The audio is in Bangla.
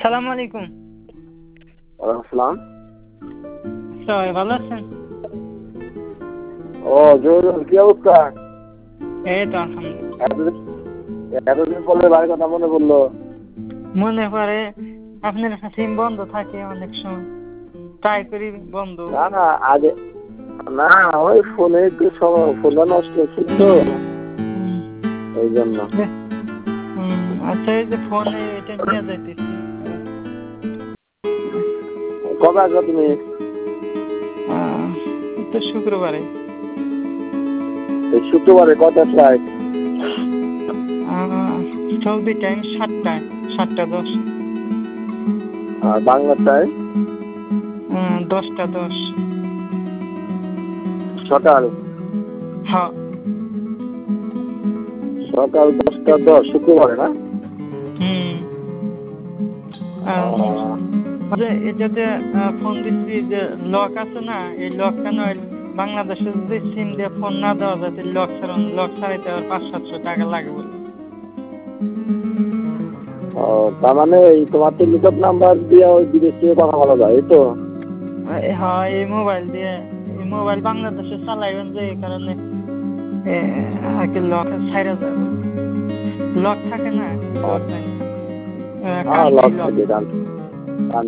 আসসালামু আলাইকুম। ওয়ালাইকুম আসসালাম। সবাই ভালো আছেন? ও জহুরুল, কি অবস্থা? এই তো আলহামদুলিল্লাহ। এতদিন এতদিন পরে বাড়ির কথা মনে পড়লো। মনে পড়ে, আপনার সিম বন্ধ থাকে অনেক সময়, ট্রাই করি বন্ধ। না না, আগে না, ওই ফোনে একটু ফোনটা নষ্ট হচ্ছিল তো, হুম, এই জন্য। আচ্ছা, এই যে ফোনে এটা নিয়ে যাইতেছি। কবে আসবে তুমি? এই তো শুক্রবারে। এই শুক্রবারে কটা ফ্লাইট? সৌদি টাইম 7টা 10। আর বাংলা টাইম 10টা 10। সকাল হ্যাঁ। সকাল 10টা 10 শুক্রবারে না? এটাতে ফোন দিচ্ছি যে লক আছে না, এই লকটা নয়, বাংলাদেশে যদি সিম দিয়ে ফোন না দেওয়া যায় লক ছাড়াইতে আবার 500-700 টাকা লাগবে। ও, তার মানে এই তোমার টেলিটক নাম্বার দিয়ে ওই বিদেশ থেকে কথা বলা যায়, এই তো? হ্যাঁ, এই মোবাইল বাংলাদেশে চালাইবেন যে এই কারণে আর কি লক ছাইরা যাবে। লক থাকে না, লক লক থাকে।